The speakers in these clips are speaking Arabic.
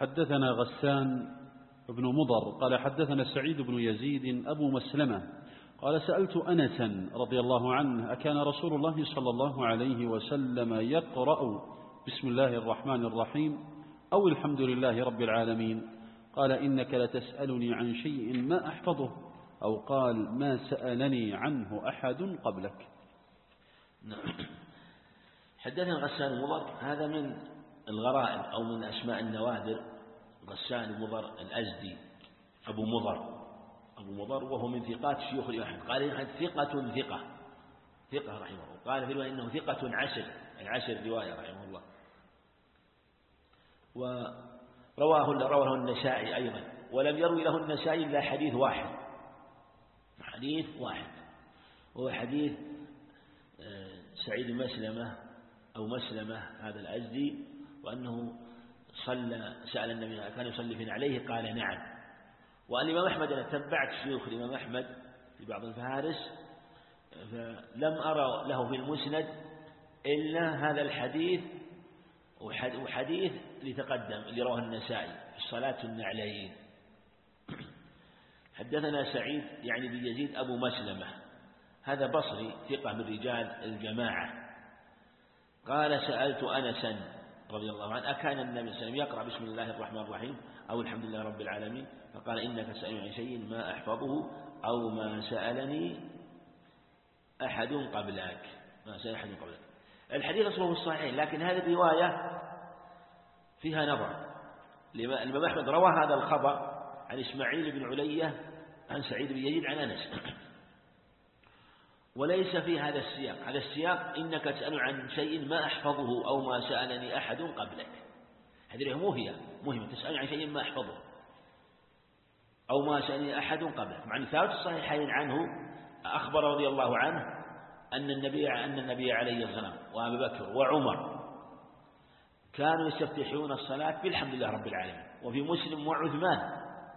حدثنا غسان بن مضر قال حدثنا سعيد بن يزيد أبو مسلمة قال سألت أنسا رضي الله عنه أكان رسول الله صلى الله عليه وسلم يقرأ بسم الله الرحمن الرحيم أو الحمد لله رب العالمين؟ قال إنك لتسألني عن شيء ما أحفظه، أو قال ما سألني عنه أحد قبلك. حدثنا غسان مضر، هذا من الغرائب أو من أسماء النوادر. غسان مضر الأزدي أبو مضر وهو من ثقات شيوخ الإمام أحمد. قال ثقة رحمه الله. قال في رواية إنه ثقة عشر رواية رحمه الله. ورواه النسائي أيضا، ولم يروي له النسائي إلا حديث واحد وهو حديث سعيد مسلمة هذا الأزدي، وأنه سأل النبي كان يصلي فينا عليه قال نعم. والإمام أحمد أنا تبعت شيوخ الإمام أحمد في بعض الفهارس فلم أرى له في المسند إلا هذا الحديث وحديث لتقدم اللي رواه النسائي في الصلاة النعلين. حدثنا سعيد يعني بن يزيد أبو مسلمة، هذا بصري ثقة من رجال الجماعة. قال سألت أنسا رضي الله عنه أكان النبي صلى الله عليه وسلم يقرأ بسم الله الرحمن الرحيم أو الحمد لله رب العالمين؟ فقال إنك تسألني عن شيء ما أحفظه أو ما سألني أحد قبلك. الحديث أصله الصحيح، لكن هذه الرواية فيها نظر. الإمام أحمد روى هذا الخبر عن إسماعيل بن علية عن سعيد بن يزيد عن أنس، وليس في هذا السياق إنك تسأل عن شيء ما أحفظه أو ما سألني أحد قبلك. هذه مهمة تسأل عن شيء ما أحفظه أو ما سألني أحد قبلك. مع أن ثابت الصحيحين عنه أخبر رضي الله عنه أن النبي عليه الصلاة وأبي بكر وعمر كانوا يستفتحون الصلاة بالحمد لله رب العالمين، وفي مسلم وعثمان.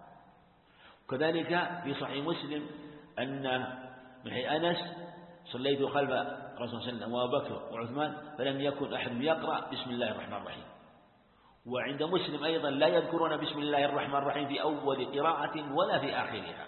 وكذلك في صحيح مسلم أن من أنس صليت خلف رسول الله صلى الله عليه وسلم وأبي بكر وعثمان فلم يكن أحد يقرأ بسم الله الرحمن الرحيم. وعند مسلم أيضا لا يذكرون بسم الله الرحمن الرحيم في أول قراءة ولا في آخرها.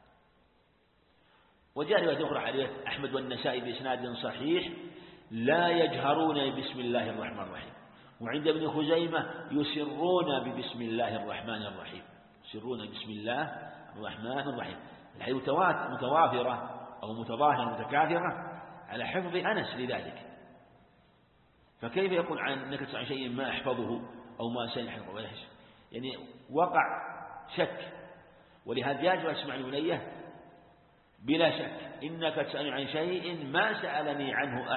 وجاء رواية أخرى حديث أحمد والنسائي بإسناد صحيح لا يجهرون بسم الله الرحمن الرحيم. وعند ابن خزيمة يسرون ببسم الله الرحمن الرحيم، يسرون بسم الله الرحمن الرحيم. الحديث متوافرة أو متظاهرة متكاثرة على حفظ أنس لذلك. فكيف يقول أنك تسأل عن شيء ما أحفظه أو ما سيحفظه؟ يعني وقع شك. ولهذا جاء اسمع الولية بلا شك إنك تسأل عن شيء ما سألني عنه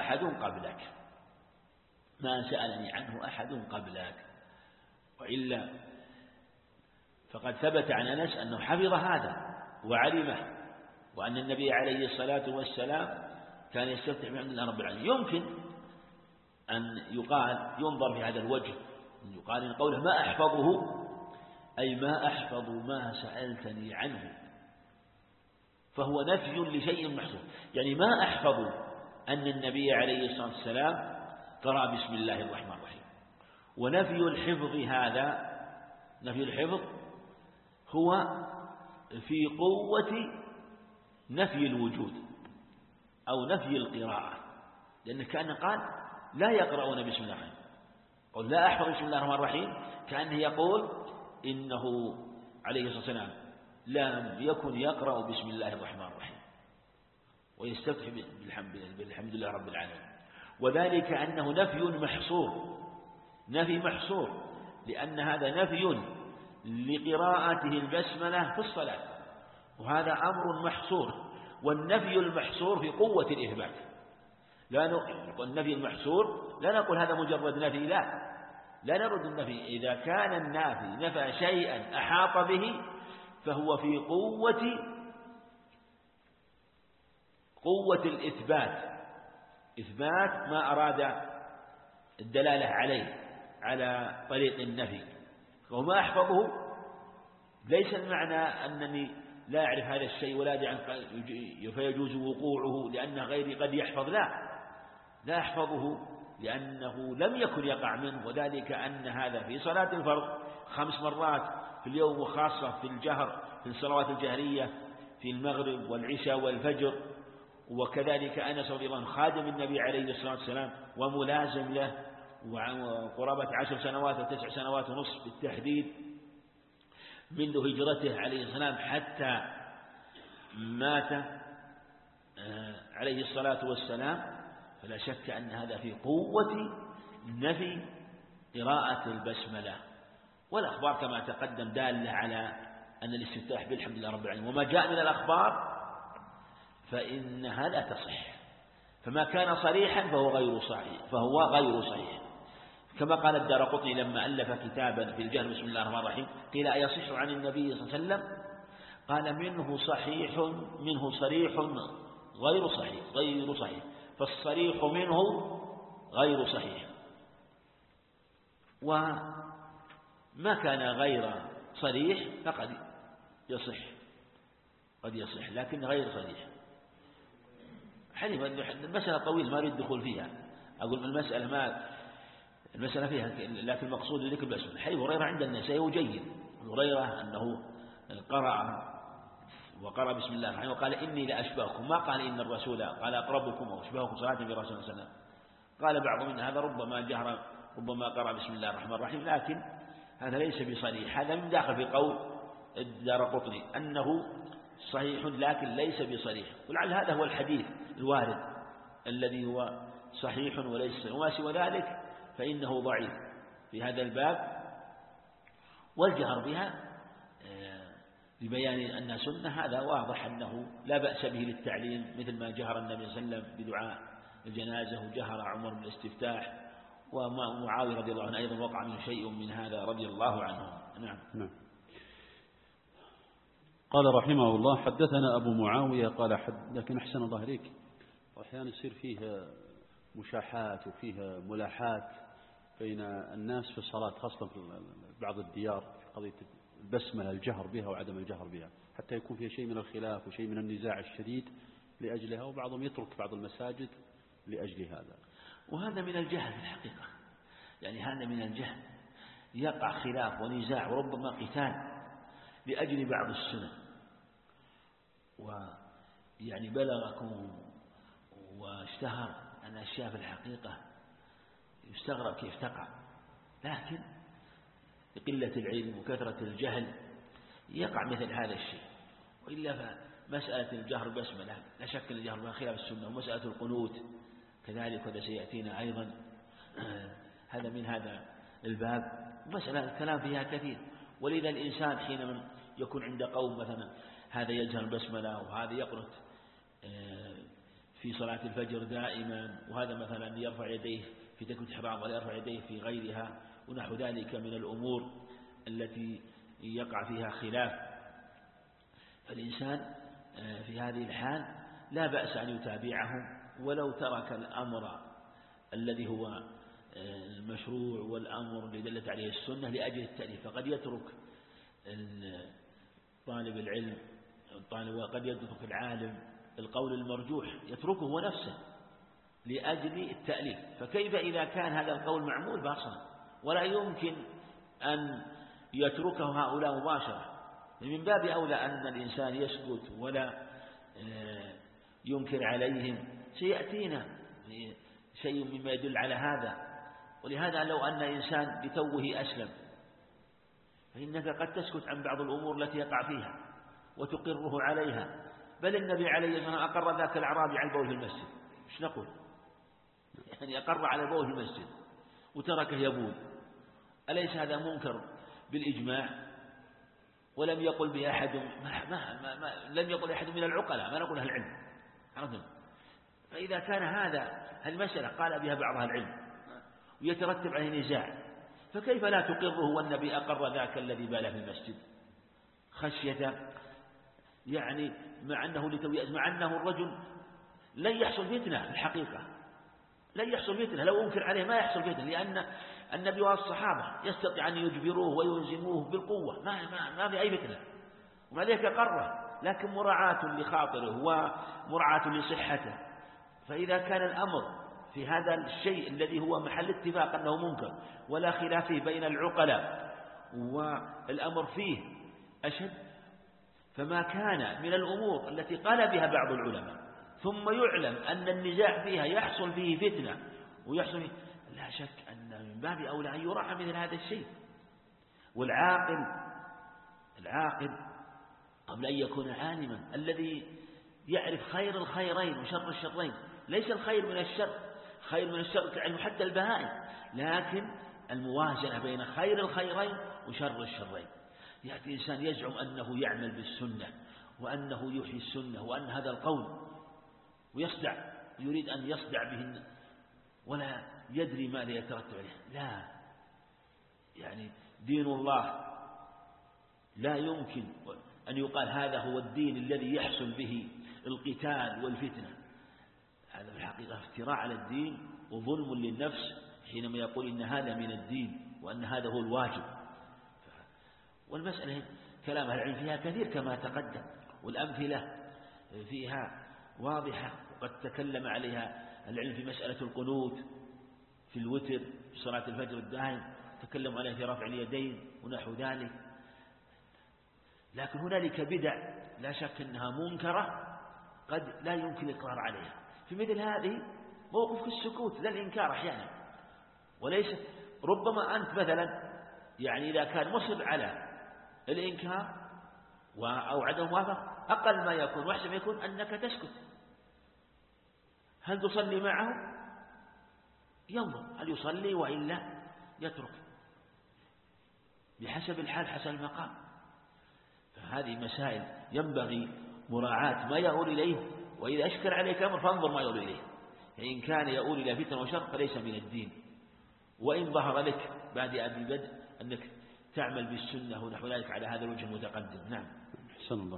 أحد قبلك، وإلا فقد ثبت عن أنس أنه حفظ هذا وعلمه، وأن النبي عليه الصلاة والسلام كان يستفتح بحمد الله رب العالمين. يمكن أن ينظر في هذا الوجه، يقال إن قوله ما أحفظه أي ما أحفظ ما سألتني عنه، فهو نفي لشيء محصور. يعني ما أحفظ أن النبي عليه الصلاة والسلام قرأ بسم الله الرحمن الرحيم. ونفي الحفظ هذا نفي الحفظ هو في قوة نفي الوجود أو نفي القراءة، لأنه كان قال لا يقرؤون بسم الله الرحمن الرحيم، قل لا أحفظ بسم الله الرحمن الرحيم، كأنه يقول إنه عليه الصلاة والسلام لم يكن يقرأ بسم الله الرحمن الرحيم ويستفتح بالحمد لله رب العالمين. وذلك أنه نفي محصور، لأن هذا نفي لقراءته البسملة في الصلاة، وهذا أمر محصور. والنفي المحصور في قوة الإثبات. لا نقول النفي المحصور لا نقول هذا مجرد نفي، لا نرد النفي. إذا كان النافي نفى شيئا أحاط به فهو في قوة الإثبات، إثبات ما أراد الدلالة عليه على طريق النفي. وما أحفظه ليس المعنى أنني لا أعرف هذا الشيء ولا أدري فيجوز وقوعه لأن غيري قد يحفظ. لا أحفظه لأنه لم يكن يقع منه، وذلك أن هذا في صلاة الفرض 5 مرات في اليوم، وخاصة في الجهر في الصلوات الجهرية في المغرب والعشاء والفجر. وكذلك أنس رضي الله عنه خادم النبي عليه الصلاة والسلام وملازم له، وقرابة 10 سنوات و9 سنوات ونصف بالتحديد منذ هجرته عليه السلام حتى مات عليه الصلاة والسلام. فلا شك أن هذا في قوة نفي قراءة البسملة. والأخبار كما تقدم دالة على أن الاستفتاح بالحمد لله رب العالمين، وما جاء من الأخبار فإنها لا تصح، فما كان صريحا فهو غير صحيح. كما قال الدارقطني لما ألف كتابا في الجهر بسم الله الرحمن الرحيم قيل أيصح عن النبي صلى الله عليه وسلم؟ قال منه صحيح منه صريح غير صحيح، فالصريح منه غير صحيح، وما كان غير صريح فقد يصح، لكن غير صريح. المسألة طويلة ما أريد الدخول فيها، أقول المسألة فيها، لكن المقصود ذكر البسملة. حديث هريرة عند النسائي وجيد، هريرة أنه وقرأ بسم الله الرحمن وقال إني لأشبهكم، ما قال إن الرسول قال أقربكم أو أشبهكم صلاة برسول الله صلى الله عليه وسلم. قال بعض من هذا ربما جهر ربما قرأ بسم الله الرحمن الرحيم، لكن هذا ليس بصريح، هذا من داخل في قول الدارقطني أنه صحيح لكن ليس بصريح. ولعل هذا هو الحديث الوارد الذي هو صحيح وليس صحيح، وما سوى ذلك فإنه ضعيف في هذا الباب. والجهر بها لبيان أنها سنة هذا واضح أنه لا بأس به للتعليم، مثل ما جهر النبي صلى الله عليه وسلم بدعاء الجنازة، وجهر عمر بالاستفتاح، ومعاوية رضي الله عنه أيضا وقع منه شيء من هذا رضي الله عنه. نعم. قال رحمه الله حدثنا أبو معاوية قال لكن أحسن الله إليك، وأحيانا يصير فيه مشاحات وفيه ملاحات بين الناس في الصلاة، خاصة في بعض الديار في قضية البسملة، الجهر بها وعدم الجهر بها، حتى يكون فيها شيء من الخلاف وشيء من النزاع الشديد لأجلها، وبعضهم يترك بعض المساجد لأجل هذا. وهذا من الجهل في الحقيقة، يعني هذا من الجهل، يقع خلاف ونزاع وربما قتال لأجل بعض السنن، ويعني بلغكم واشتهر أن أشياء في الحقيقة يستغرب كيف تقع، لكن بقلة العلم وكثرة الجهل يقع مثل هذا الشيء. وإلا فمسألة الجهر بسملة لا شك أن الجهر بها خلاف السنة، ومسألة القنوت كذلك وهذا سيأتينا أيضا، هذا من هذا الباب، ومسألة الكلام فيها كثير. ولذا الإنسان حينما يكون عند قوم مثلا هذا يجهر بسملة وهذا يقنت في صلاة الفجر دائما، وهذا مثلا يرفع يديه في تكبيرة الإحرام ولا يرفع يديه في غيرها ونحو ذلك من الأمور التي يقع فيها خلاف، فالإنسان في هذه الحال لا بأس أن يتابعهم ولو ترك الأمر الذي هو المشروع والأمر الذي دلت عليه السنة لأجل التأليف. فقد يترك طالب العلم وقد يترك العالم القول المرجوح، يتركه هو نفسه لأجل التأليف، فكيف إذا كان هذا القول معمول باطلا ولا يمكن أن يتركه هؤلاء مباشرة؟ من باب أولى أن الإنسان يسكت ولا ينكر عليهم. سيأتينا شيء مما يدل على هذا. ولهذا لو أن إنسان بتوه أسلم فإنك قد تسكت عن بعض الأمور التي يقع فيها وتقره عليها، بل النبي عليه الصلاة والسلام أقر ذاك الأعرابي على البول في المسجد، إيش نقول؟ يعني أقر على البول في المسجد وتركه يبول، أليس هذا منكر بالإجماع؟ ولم يقل به أحد لم يقل أحد من العقلاء، ما نقول أهل العلم. فإذا كان هذا المسألة قال بها بعض أهل العلم ويترتب عليه نزاع، فكيف لا تقره والنبي أقر ذاك الذي بال في المسجد خشية، يعني مع أنه الرجل لن يحصل فتنة في الحقيقة، لن يحصل فتنة، لو أنكر عليه ما يحصل فتنة، لأن النبي والصحابة يستطيع أن يجبروه ويلزموه بالقوة، ما في أي فتنة، ومع ذلك قره، لكن مراعاة لخاطره ومراعاة لصحته. فإذا كان الأمر في هذا الشيء الذي هو محل اتفاق أنه منكر ولا خلاف فيه بين العقلاء والأمر فيه أشد، فما كان من الأمور التي قال بها بعض العلماء ثم يعلم أن النزاع فيها يحصل فيه فتنة ويحصل فيه، لا شك أن من باب أولى أن يراعى مثل هذا الشيء. والعاقل قبل أن يكون عالما الذي يعرف خير الخيرين وشر الشرين، ليس الخير من الشر، خير من الشر كعلم حتى البهائم، لكن الموازنة بين خير الخيرين وشر الشرين. يأتي إنسان يزعم أنه يعمل بالسنة وأنه يحيي السنة وأن هذا القول ويصدع، يريد أن يصدع به ولا يدري ماذا يترتب عليه. لا، يعني دين الله لا يمكن أن يقال هذا هو الدين الذي يحصل به القتال والفتنة. هذا في الحقيقة افتراء على الدين وظلم للنفس حينما يقول إن هذا من الدين وأن هذا هو الواجب. والمسألة كلام العلم فيها كثير كما تقدم، والأمثلة فيها واضحة، وقد تكلم عليها العلم في مسألة القنوت في الوتر في صلاة الفجر الدائم، تكلم عليها في رفع اليدين ونحو ذلك. لكن هنالك بدع لا شك أنها منكرة قد لا يمكن الإقرار عليها. في مثل هذه موقف السكوت لا الإنكار أحيانا، وليس ربما أنت مثلا يعني إذا كان مصر على الإنكار أو عدم موافقة أقل ما يكون وأحسن ما يكون أنك تسكت. هل تصلي معه؟ ينظر هل يصلي وإلا يترك بحسب الحال حسب المقام. فهذه مسائل ينبغي مراعاة ما يؤول إليه، وإذا أشكل عليك أمر فانظر ما يؤول إليه. فإن كان يؤول إلى فتنة وشر فليس من الدين، وإن ظهر لك بعد أبي بدء أنك تعمل بالسنة ونحو ذلك على هذا الوجه المتقدم. نعم. أحسن الله.